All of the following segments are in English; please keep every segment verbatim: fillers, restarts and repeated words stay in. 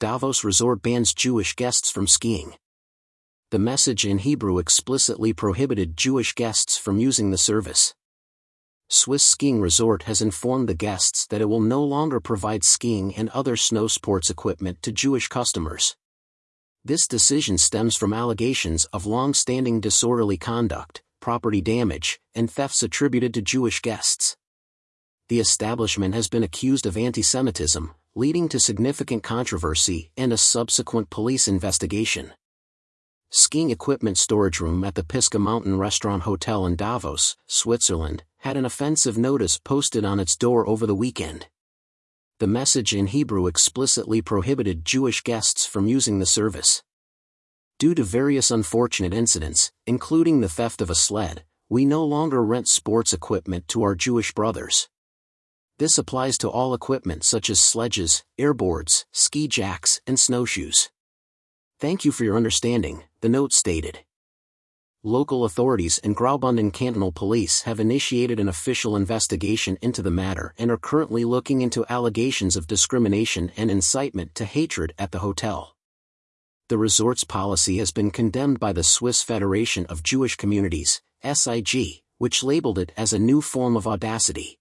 Davos Resort bans Jewish guests from skiing. The message in Hebrew explicitly prohibited Jewish guests from using the service. Swiss Skiing Resort has informed the guests that it will no longer provide skiing and other snow sports equipment to Jewish customers. This decision stems from allegations of long-standing disorderly conduct, property damage, and thefts attributed to Jewish guests. The establishment has been accused of anti-Semitism, leading to significant controversy and a subsequent police investigation. Skiing equipment storage room at the Pisgah Mountain Restaurant Hotel in Davos, Switzerland, had an offensive notice posted on its door over the weekend. The message in Hebrew explicitly prohibited Jewish guests from using the service. Due to various unfortunate incidents, including the theft of a sled, we no longer rent sports equipment to our Jewish brothers. This applies to all equipment such as sledges, airboards, ski jacks, and snowshoes. Thank you for your understanding, the note stated. Local authorities and Graubünden Cantonal Police have initiated an official investigation into the matter and are currently looking into allegations of discrimination and incitement to hatred at the hotel. The resort's policy has been condemned by the Swiss Federation of Jewish Communities, S I G, which labeled it as a new form of audacity.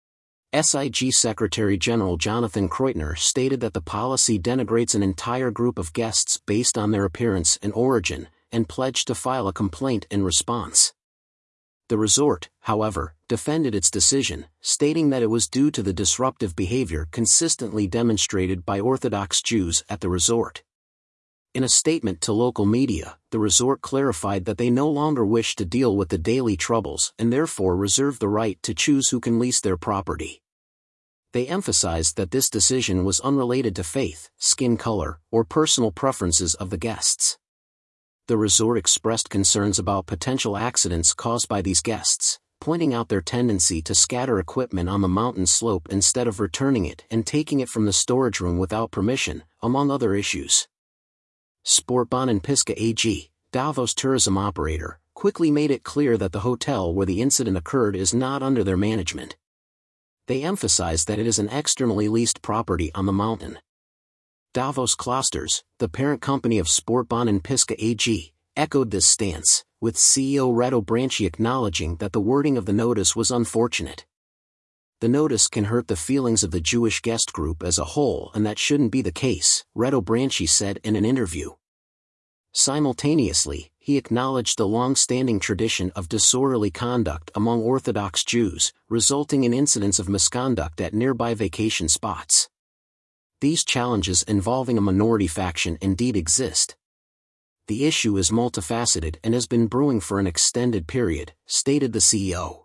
S I G Secretary General Jonathan Kreutner stated that the policy denigrates an entire group of guests based on their appearance and origin, and pledged to file a complaint in response. The resort, however, defended its decision, stating that it was due to the disruptive behavior consistently demonstrated by Orthodox Jews at the resort. In a statement to local media, the resort clarified that they no longer wish to deal with the daily troubles and therefore reserve the right to choose who can lease their property. They emphasized that this decision was unrelated to faith, skin color, or personal preferences of the guests. The resort expressed concerns about potential accidents caused by these guests, pointing out their tendency to scatter equipment on the mountain slope instead of returning it and taking it from the storage room without permission, among other issues. Sportbahn Pisgah A G, Davos tourism operator, quickly made it clear that the hotel where the incident occurred is not under their management. They emphasized that it is an externally leased property on the mountain. Davos Klosters, the parent company of Sportbahn Pisgah A G, echoed this stance, with C E O Reto Branchi acknowledging that the wording of the notice was unfortunate. The notice can hurt the feelings of the Jewish guest group as a whole, and that shouldn't be the case, Reto Branchi said in an interview. Simultaneously, he acknowledged the long-standing tradition of disorderly conduct among Orthodox Jews, resulting in incidents of misconduct at nearby vacation spots. These challenges involving a minority faction indeed exist. The issue is multifaceted and has been brewing for an extended period, stated the C E O.